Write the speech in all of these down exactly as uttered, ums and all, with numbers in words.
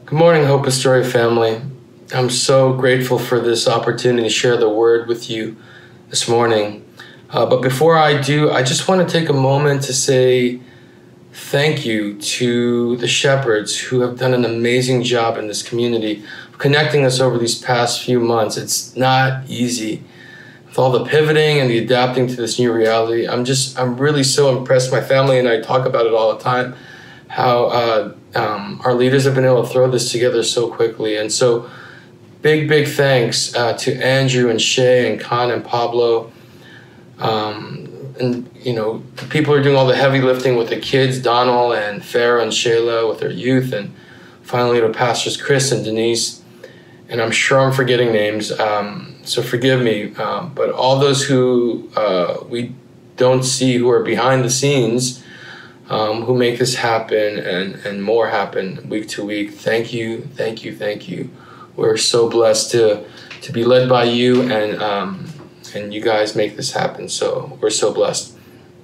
Good morning, Hope Astoria family. I'm so grateful for this opportunity to share the word with you this morning. Uh, but before I do, I just want to take a moment to say thank you to the shepherds who have done an amazing job in this community, connecting us over these past few months. It's not easy. With all the pivoting and the adapting to this new reality, I'm just, I'm really so impressed. My family and I talk about it all the time, how uh, um, our leaders have been able to throw this together so quickly. And so big, big thanks uh, to Andrew and Shay and Con and Pablo. Um, and, you know, the people who are doing all the heavy lifting with the kids, Donald and Farah and Shayla with their youth. And finally to Pastors Chris and Denise. And I'm sure I'm forgetting names, um, so forgive me. Um, but all those who uh, we don't see, who are behind the scenes, um, who make this happen and, and more happen week to week, thank you, thank you, thank you. We're so blessed to to be led by you, and um, and you guys make this happen. So we're so blessed.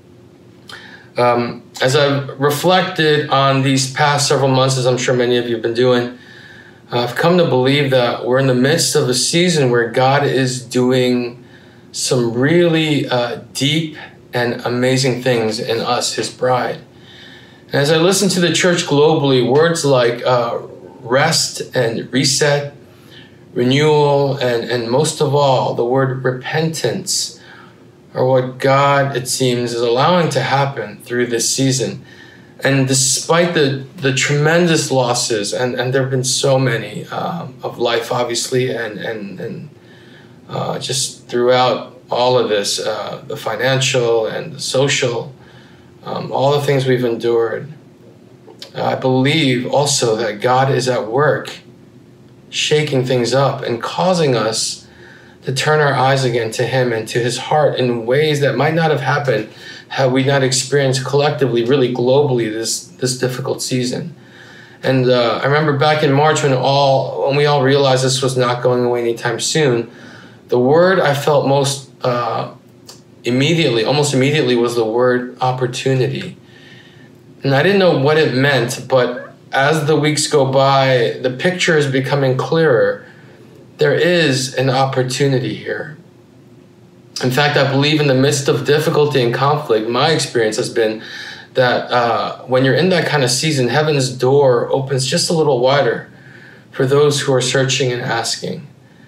Um, as I've reflected on these past several months, as I'm sure many of you have been doing, I've come to believe that we're in the midst of a season where God is doing some really uh, deep and amazing things in us, His bride. And as I listen to the church globally, words like uh, rest and reset, renewal, and, and most of all, the word repentance are what God, it seems, is allowing to happen through this season. And despite the, the tremendous losses, and, and there have been so many um, of life, obviously, and, and, and uh, just throughout all of this, uh, the financial and the social, um, all the things we've endured, I believe also that God is at work shaking things up and causing us to turn our eyes again to Him and to His heart in ways that might not have happened had we not experienced collectively, really globally, this this difficult season. And uh, I remember back in March when all when we all realized this was not going away anytime soon, the word I felt most uh, immediately, almost immediately, was the word opportunity. And I didn't know what it meant, but as the weeks go by, the picture is becoming clearer. There is an opportunity here. In fact, I believe in the midst of difficulty and conflict, my experience has been that uh, when you're in that kind of season, heaven's door opens just a little wider for those who are searching and asking.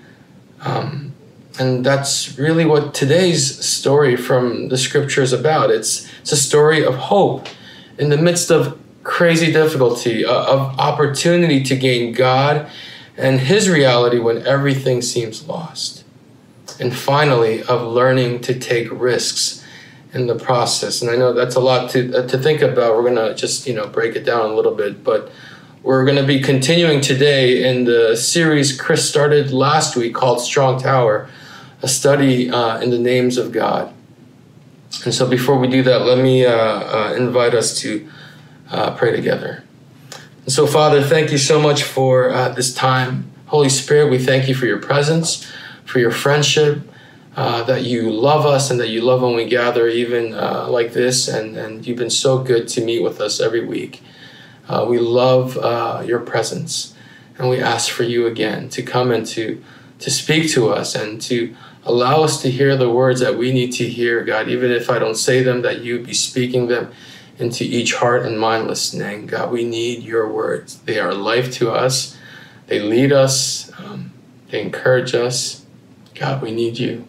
Um, and that's really what today's story from the scripture is about. It's, it's a story of hope in the midst of crazy difficulty, uh, of opportunity to gain God and His reality when everything seems lost. And finally, of learning to take risks in the process. And I know that's a lot to uh, to think about. We're going to just, you know, break it down a little bit. But we're going to be continuing today in the series Chris started last week called Strong Tower, a study uh, in the names of God. And so before we do that, let me uh, uh, invite us to uh, pray together. And so, Father, thank you so much for uh, this time. Holy Spirit, we thank you for your presence, for your friendship, uh, that you love us and that you love when we gather even uh, like this. And, and you've been so good to meet with us every week. Uh, we love uh, your presence. And we ask for you again to come and to, to speak to us and to allow us to hear the words that we need to hear, God, even if I don't say them, that you be speaking them into each heart and mind listening. God, we need your words. They are life to us. They lead us. Um, they encourage us. God, we need you.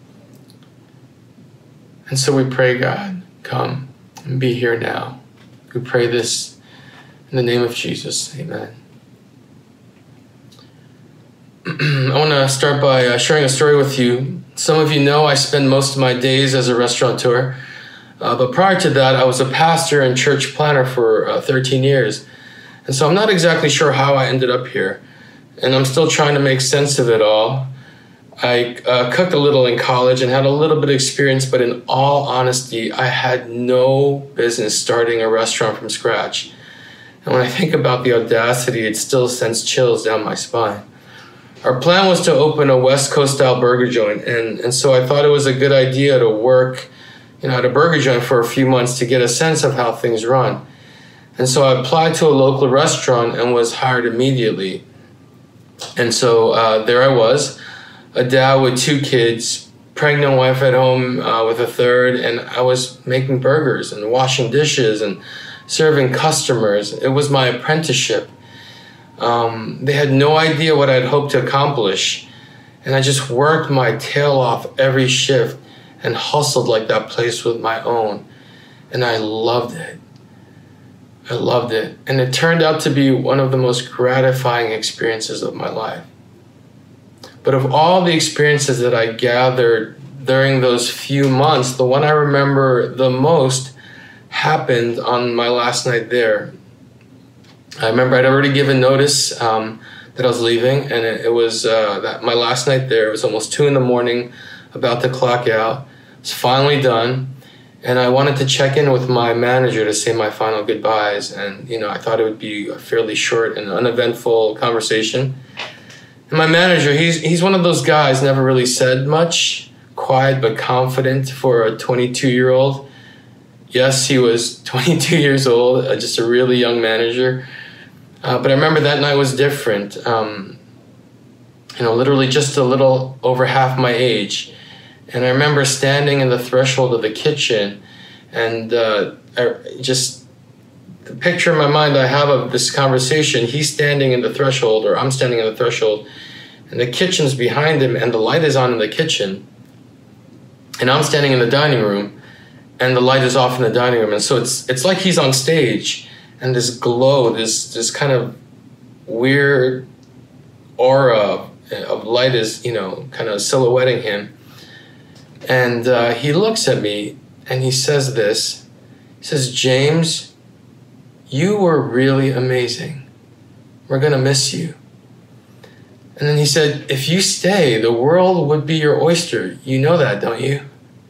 And so we pray, God, come and be here now. We pray this in the name of Jesus. Amen. I want to start by uh, sharing a story with you. Some of you know I spend most of my days as a restaurateur. Uh, but prior to that, I was a pastor and church planner for uh, thirteen years. And so I'm not exactly sure how I ended up here. And I'm still trying to make sense of it all. I uh, cooked a little in college and had a little bit of experience, but in all honesty, I had no business starting a restaurant from scratch. And when I think about the audacity, it still sends chills down my spine. Our plan was to open a West Coast style burger joint. And, and so I thought it was a good idea to work, you know, at a burger joint for a few months to get a sense of how things run. And so I applied to a local restaurant and was hired immediately. And so uh, there I was, a dad with two kids, pregnant wife at home uh, with a third, and I was making burgers and washing dishes and serving customers. It was my apprenticeship. Um, they had no idea what I'd hoped to accomplish. And I just worked my tail off every shift and hustled like that place was my own. And I loved it. I loved it. And it turned out to be one of the most gratifying experiences of my life. But of all the experiences that I gathered during those few months, the one I remember the most happened on my last night there. I remember I'd already given notice um, that I was leaving, and it, it was uh, that my last night there. It was almost two in the morning, about to clock out. It was finally done, and I wanted to check in with my manager to say my final goodbyes. And you know, I thought it would be a fairly short and uneventful conversation. And my manager, he's he's one of those guys, never really said much, quiet but confident for a twenty-two-year-old. Yes, he was twenty-two years old, uh, just a really young manager. Uh, but I remember that night was different. Um, you know, literally just a little over half my age. And I remember standing in the threshold of the kitchen, and uh, I just, the picture in my mind I have of this conversation, he's standing in the threshold, or I'm standing in the threshold, and the kitchen's behind him, and the light is on in the kitchen. And I'm standing in the dining room, and the light is off in the dining room. And so it's it's like he's on stage, and this glow, this this kind of weird aura of light is, you know, kind of silhouetting him. And uh, he looks at me and he says this. He says, "James, you were really amazing. We're gonna miss you." And then he said, "If you stay, the world would be your oyster. You know that, don't you?"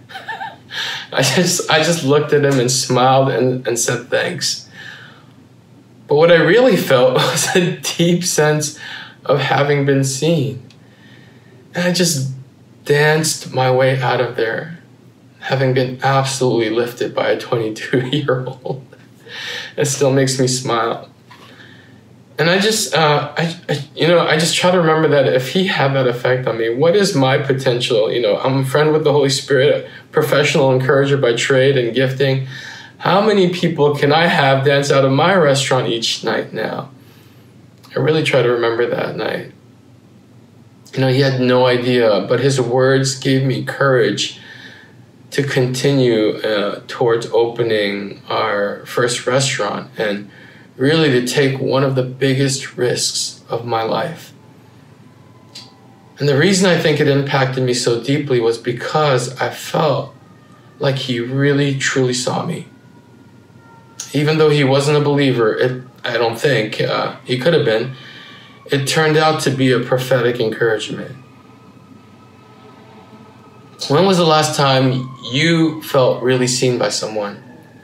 I just I just looked at him and smiled and, and said thanks. But what I really felt was a deep sense of having been seen. And I just danced my way out of there, having been absolutely lifted by a twenty-two-year-old. It still makes me smile. And I just, uh, I, I, you know, I just try to remember that if he had that effect on me, what is my potential? You know, I'm a friend with the Holy Spirit, a professional encourager by trade and gifting. How many people can I have dance out of my restaurant each night now? I really try to remember that night. You know, he had no idea, but his words gave me courage to continue uh, towards opening our first restaurant and really to take one of the biggest risks of my life. And the reason I think it impacted me so deeply was because I felt like he really, truly saw me. Even though he wasn't a believer, it, I don't think, uh, he could have been, it turned out to be a prophetic encouragement. When was the last time you felt really seen by someone?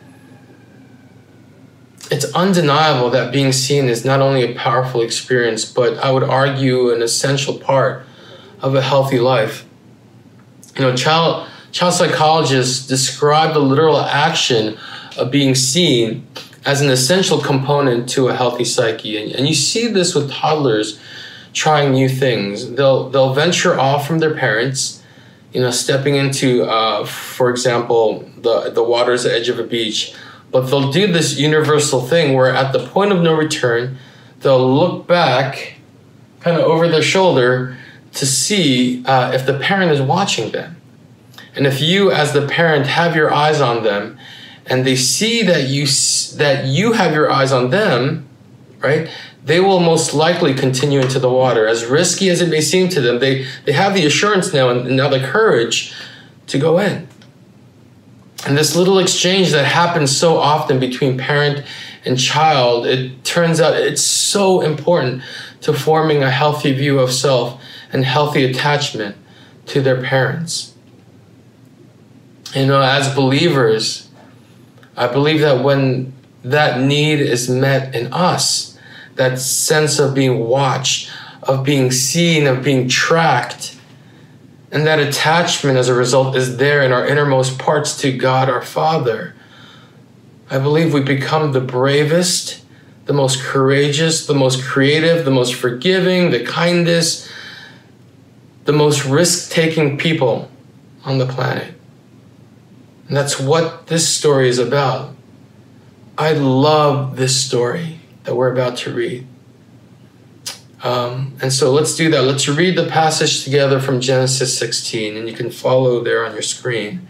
It's undeniable that being seen is not only a powerful experience, but I would argue an essential part of a healthy life. You know, child, child psychologists describe the literal action of being seen as an essential component to a healthy psyche. And, and you see this with toddlers trying new things. They'll, they'll venture off from their parents, you know, stepping into, uh, for example, the, the water's edge of a beach. But they'll do this universal thing where at the point of no return, they'll look back kind of over their shoulder to see uh, if the parent is watching them. And if you as the parent have your eyes on them and they see that you, that you have your eyes on them, right, they will most likely continue into the water. As risky as it may seem to them, they, they have the assurance now and now the courage to go in. And this little exchange that happens so often between parent and child, it turns out it's so important to forming a healthy view of self and healthy attachment to their parents. You know, as believers, I believe that when that need is met in us, that sense of being watched, of being seen, of being tracked, and that attachment as a result is there in our innermost parts to God our Father, I believe we become the bravest, the most courageous, the most creative, the most forgiving, the kindest, the most risk-taking people on the planet. And that's what this story is about. I love this story that we're about to read. Um, and so let's do that. Let's read the passage together from Genesis sixteen, and you can follow there on your screen.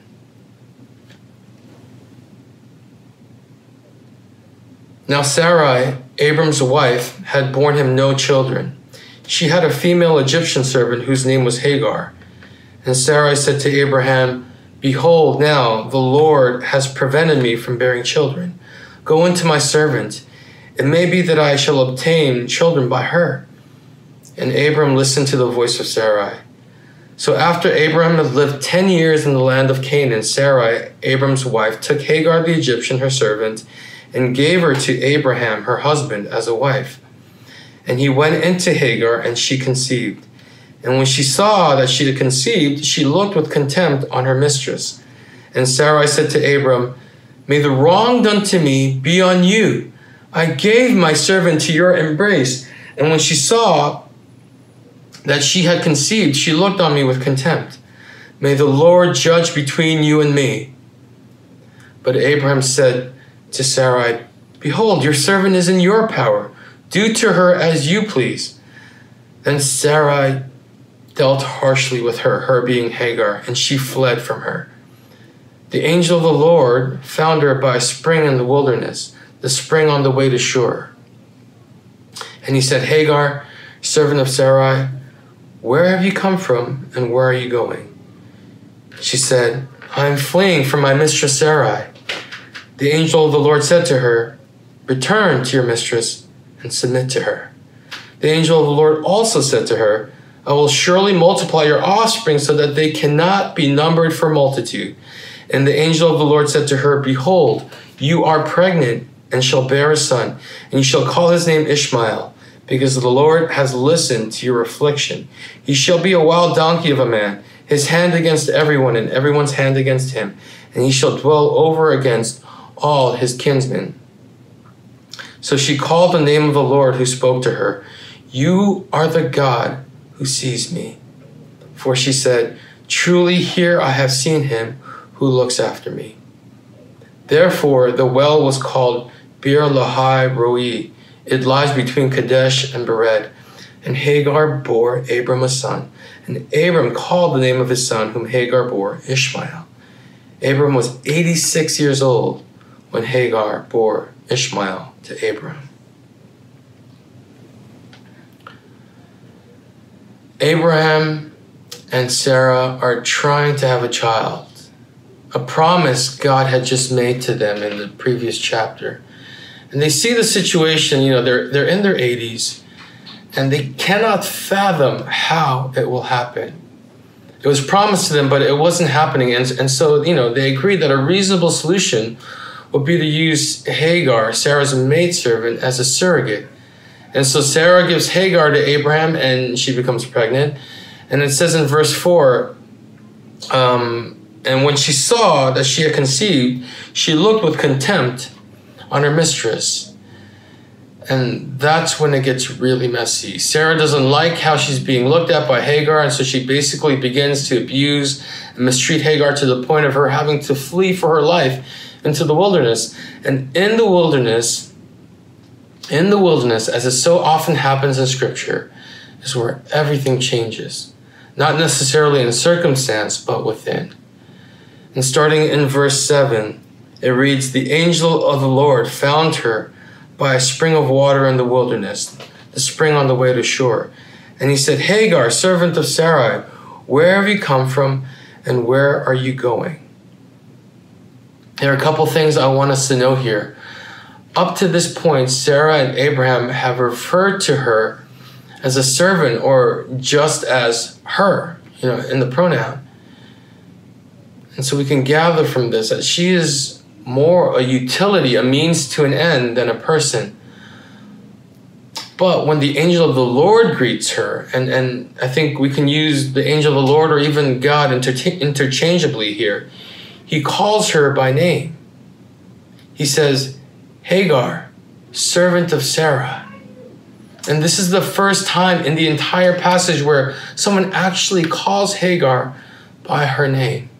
Now Sarai, Abram's wife, had borne him no children. She had a female Egyptian servant whose name was Hagar. And Sarai said to Abraham, "Behold, now the Lord has prevented me from bearing children. Go into my servant. It may be that I shall obtain children by her." And Abram listened to the voice of Sarai. So after Abraham had lived ten years in the land of Canaan, Sarai, Abram's wife, took Hagar the Egyptian, her servant, and gave her to Abraham, her husband, as a wife. And he went into Hagar, and she conceived. And when she saw that she had conceived, she looked with contempt on her mistress. And Sarai said to Abram, "May the wrong done to me be on you. I gave my servant to your embrace." And when she saw that she had conceived, she looked on me with contempt. "May the Lord judge between you and me." But Abraham said to Sarai, "Behold, your servant is in your power. Do to her as you please." Then Sarai dealt harshly with her, her being Hagar, and she fled from her. The angel of the Lord found her by a spring in the wilderness, the spring on the way to Shur. And he said, "Hagar, servant of Sarai, where have you come from and where are you going?" She said, "I am fleeing from my mistress Sarai." The angel of the Lord said to her, "Return to your mistress and submit to her." The angel of the Lord also said to her, "I will surely multiply your offspring so that they cannot be numbered for multitude." And the angel of the Lord said to her, "Behold, you are pregnant and shall bear a son, and you shall call his name Ishmael, because the Lord has listened to your affliction. He shall be a wild donkey of a man, his hand against everyone and everyone's hand against him, and he shall dwell over against all his kinsmen." So she called the name of the Lord who spoke to her, "You are the God who sees me." For she said, "Truly here I have seen him who looks after me." Therefore the well was called Bir Lahai Roi. It lies between Kadesh and Bered. And Hagar bore Abram a son. And Abram called the name of his son, whom Hagar bore, Ishmael. Abram was eighty-six years old when Hagar bore Ishmael to Abram. Abraham and Sarah are trying to have a child, a promise God had just made to them in the previous chapter. And they see the situation, you know, they're, they're in their eighties, and they cannot fathom how it will happen. It was promised to them, but it wasn't happening. And, and so, you know, they agreed that a reasonable solution would be to use Hagar, Sarah's maidservant, as a surrogate. And so Sarah gives Hagar to Abraham, and she becomes pregnant. And it says in verse four, um, and when she saw that she had conceived, she looked with contempt on her mistress. And that's when it gets really messy. Sarah doesn't like how she's being looked at by Hagar, and so she basically begins to abuse and mistreat Hagar to the point of her having to flee for her life into the wilderness. And in the wilderness, in the wilderness, as it so often happens in Scripture, is where everything changes. Not necessarily in circumstance, but within. And starting in verse seven, it reads, "The angel of the Lord found her by a spring of water in the wilderness, the spring on the way to Shur. And he said, 'Hagar, servant of Sarai, where have you come from and where are you going?'" There are a couple things I want us to know here. Up to this point, Sarah and Abraham have referred to her as a servant, or just as her, you know, in the pronoun. And so we can gather from this that she is more a utility, a means to an end, than a person. But when the angel of the Lord greets her, and, and I think we can use the angel of the Lord or even God inter- interchangeably here, he calls her by name. He says, Hagar, servant of Sarah. And this is the first time in the entire passage where someone actually calls Hagar by her name.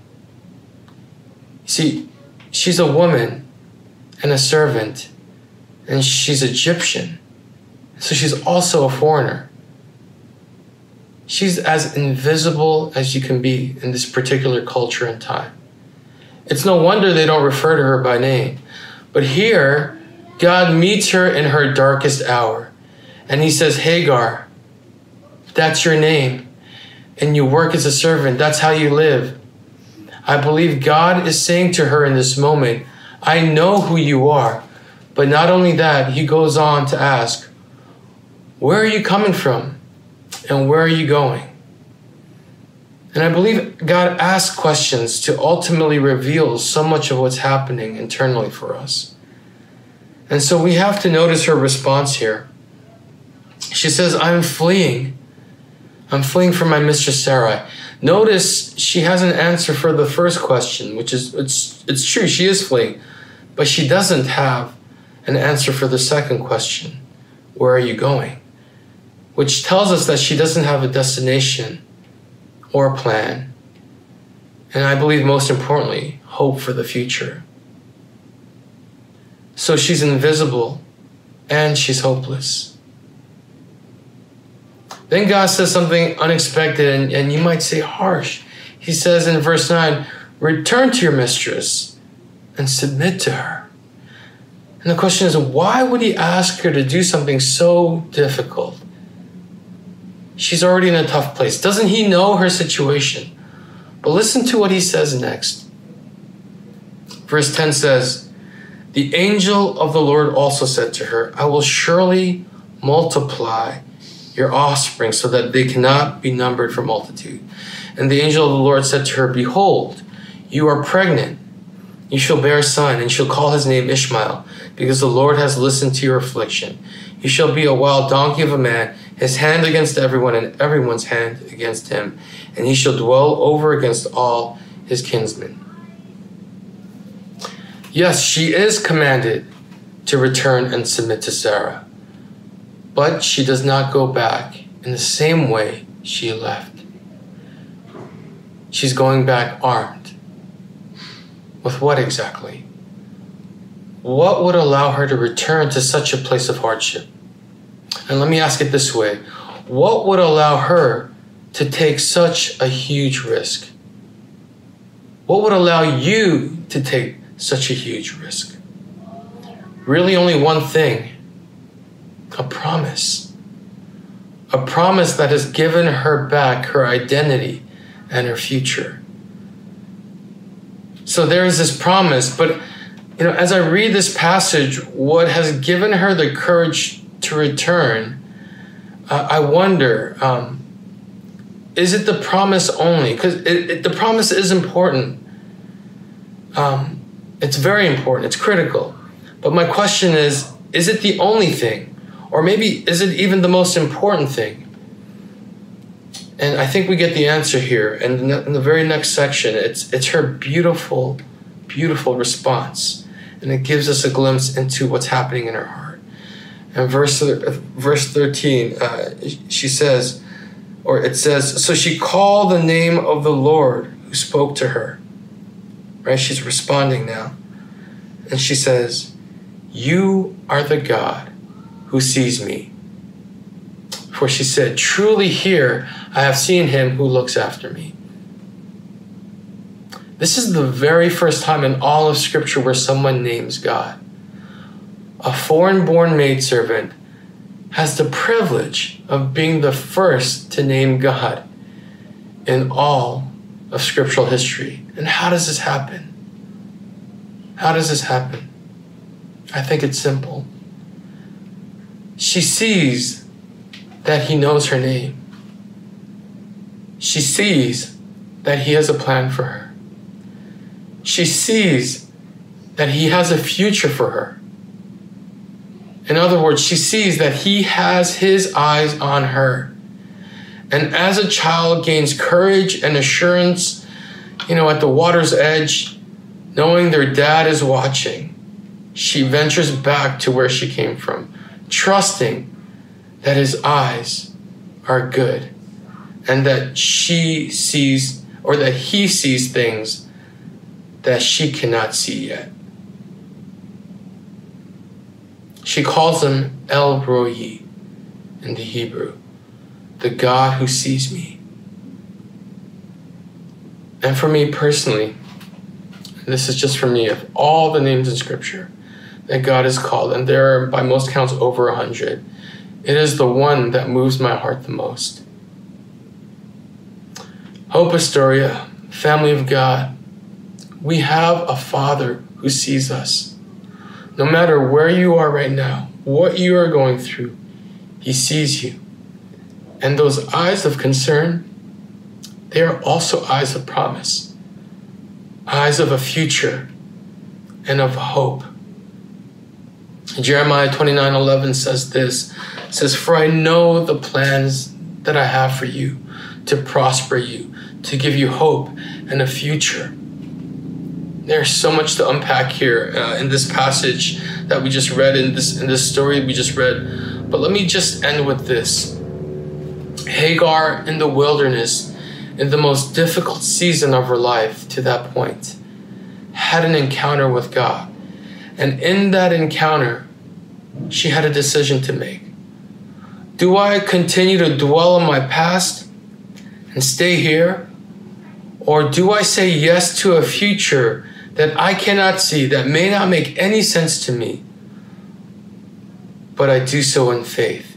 See, she's a woman and a servant, and she's Egyptian. So she's also a foreigner. She's as invisible as you can be in this particular culture and time. It's no wonder they don't refer to her by name. But here, God meets her in her darkest hour. And he says, Hagar, that's your name. And you work as a servant. That's how you live. I believe God is saying to her in this moment, I know who you are. But not only that, he goes on to ask, where are you coming from? And where are you going? And I believe God asks questions to ultimately reveal so much of what's happening internally for us. And so we have to notice her response here. She says, I'm fleeing. I'm fleeing from my mistress Sarai. Notice she has an answer for the first question, which is, it's, it's true, she is fleeing. But she doesn't have an answer for the second question. Where are you going? Which tells us that she doesn't have a destination or a plan. And I believe most importantly, hope for the future. So she's invisible and she's hopeless. Then God says something unexpected and, and you might say harsh. He says in verse nine, return to your mistress and submit to her. And the question is, why would he ask her to do something so difficult? She's already in a tough place. Doesn't he know her situation? But listen to what he says next. Verse ten says, the angel of the Lord also said to her, I will surely multiply your offspring so that they cannot be numbered for multitude. And the angel of the Lord said to her, behold, you are pregnant. You shall bear a son, and shall call his name Ishmael, because the Lord has listened to your affliction. He shall be a wild donkey of a man, his hand against everyone, and everyone's hand against him. And he shall dwell over against all his kinsmen. Yes, she is commanded to return and submit to Sarah. But she does not go back in the same way she left. She's going back armed. With what exactly? What would allow her to return to such a place of hardship? And let me ask it this way. What would allow her to take such a huge risk? What would allow you to take such a huge risk? Really only one thing. A promise. A promise that has given her back her identity and her future. So there is this promise, but you know, as I read this passage, what has given her the courage to return, uh, I wonder, um, is it the promise only? Because it, it, the promise is important. Um, it's very important. It's critical. But my question is, is it the only thing? Or maybe is it even the most important thing? And I think we get the answer here. And in the, in the very next section, it's, it's her beautiful, beautiful response. And it gives us a glimpse into what's happening in her heart. And verse, verse thirteen, uh, she says, or it says, so she called the name of the Lord who spoke to her. Right? She's responding now. And she says, you are the God who sees me. For she said, truly here I have seen him who looks after me. This is the very first time in all of Scripture where someone names God. A foreign-born maidservant has the privilege of being the first to name God in all of scriptural history. And how does this happen? How does this happen? I think it's simple. She sees that he knows her name. She sees that he has a plan for her. She sees that he has a future for her. In other words, she sees that he has his eyes on her. And as a child gains courage and assurance, you know, at the water's edge, knowing their dad is watching, she ventures back to where she came from, trusting that his eyes are good and that she sees, or that he sees things that she cannot see yet. She calls him El Roi in the Hebrew, the God who sees me. And for me personally, this is just for me, of all the names in Scripture that God has called, and there are by most counts over a hundred, it is the one that moves my heart the most. Hope Astoria, family of God, we have a Father who sees us. No matter where you are right now, what you are going through, he sees you. And those eyes of concern, they are also eyes of promise, eyes of a future and of hope. Jeremiah twenty-nine eleven says this, it says, "For I know the plans that I have for you, to prosper you, to give you hope and a future." There's so much to unpack here uh, in this passage that we just read, in this in this story we just read. But let me just end with this. Hagar in the wilderness, in the most difficult season of her life to that point, had an encounter with God. And in that encounter, she had a decision to make. Do I continue to dwell on my past and stay here? Or do I say yes to a future that I cannot see, that may not make any sense to me, but I do so in faith?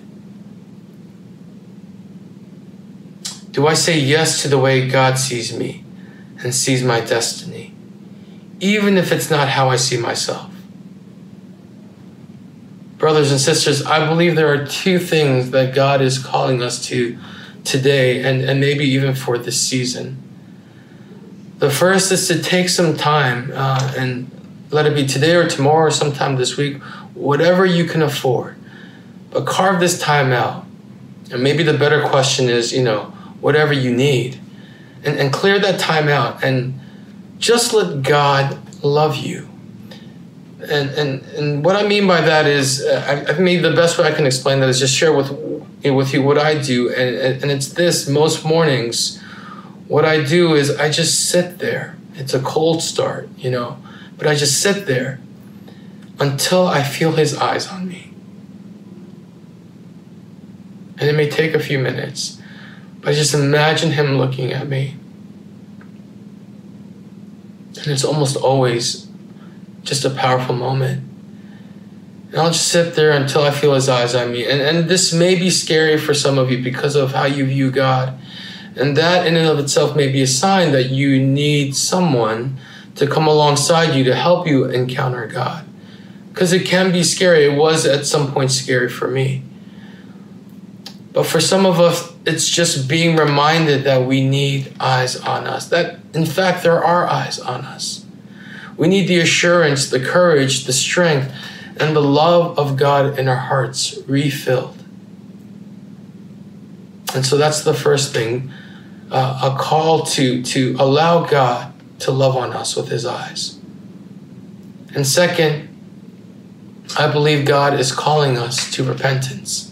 Do I say yes to the way God sees me and sees my destiny, even if it's not how I see myself? Brothers and sisters, I believe there are two things that God is calling us to today, and, and maybe even for this season. The first is to take some time, uh, and let it be today or tomorrow or sometime this week, whatever you can afford. But carve this time out. And maybe the better question is, you know, whatever you need. And, and clear that time out and just let God love you. And, and, and what I mean by that is, uh, I, I mean, the best way I can explain that is just share with, you know, with you what I do. And, and, and it's this: most mornings, what I do is I just sit there. It's a cold start, you know, but I just sit there until I feel his eyes on me. And it may take a few minutes, but I just imagine him looking at me. And it's almost always just a powerful moment. And I'll just sit there until I feel his eyes on me. And, and this may be scary for some of you because of how you view God. And that in and of itself may be a sign that you need someone to come alongside you to help you encounter God. Because it can be scary. It was at some point scary for me. But for some of us, it's just being reminded that we need eyes on us. That, in fact, there are eyes on us. We need the assurance, the courage, the strength, and the love of God in our hearts refilled. And so that's the first thing, uh, a call to, to allow God to love on us with his eyes. And second, I believe God is calling us to repentance.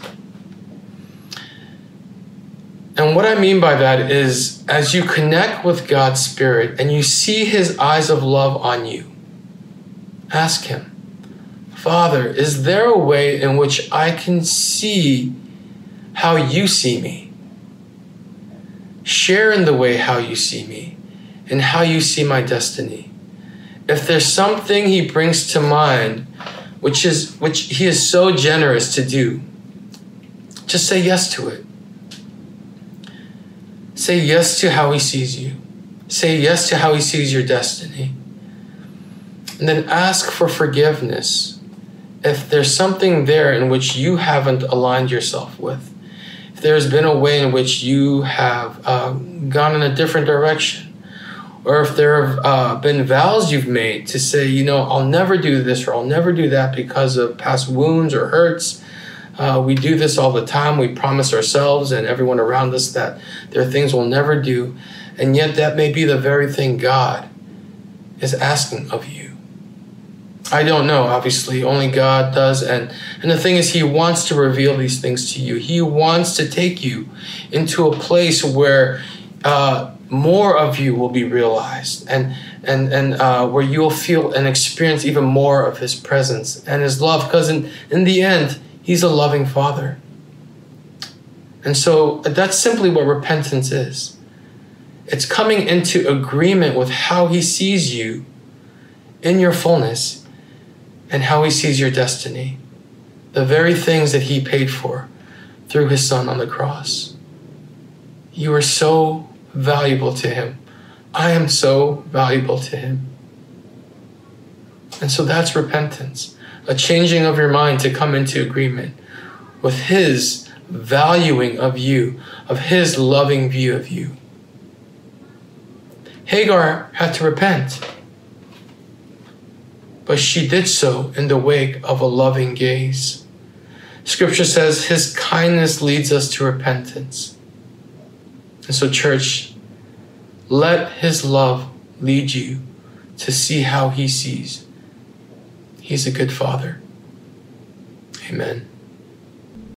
And what I mean by that is, as you connect with God's Spirit and you see his eyes of love on you, ask him, Father, is there a way in which I can see how you see me? Share in the way how you see me and how you see my destiny. If there's something he brings to mind, which is which he is so generous to do, just say yes to it. Say yes to how he sees you. Say yes to how he sees your destiny. And then ask for forgiveness if there's something there in which you haven't aligned yourself with. If there's been a way in which you have uh, gone in a different direction. Or if there have uh, been vows you've made to say, you know, I'll never do this or I'll never do that because of past wounds or hurts. Uh, we do this all the time. We promise ourselves and everyone around us that there are things we'll never do. And yet that may be the very thing God is asking of you. I don't know, obviously. Only God does. And, and the thing is, he wants to reveal these things to you. He wants to take you into a place where uh, more of you will be realized, and and and uh, where you'll feel and experience even more of his presence and his love. Because in, in the end, he's a loving Father. And so that's simply what repentance is. It's coming into agreement with how he sees you in your fullness and how he sees your destiny. The very things that he paid for through his son on the cross. You are so valuable to him. I am so valuable to him. And so that's repentance. A changing of your mind to come into agreement with his valuing of you, of his loving view of you. Hagar had to repent, but she did so in the wake of a loving gaze. Scripture says his kindness leads us to repentance. And so, church, let his love lead you to see how he sees. He's a good Father. Amen.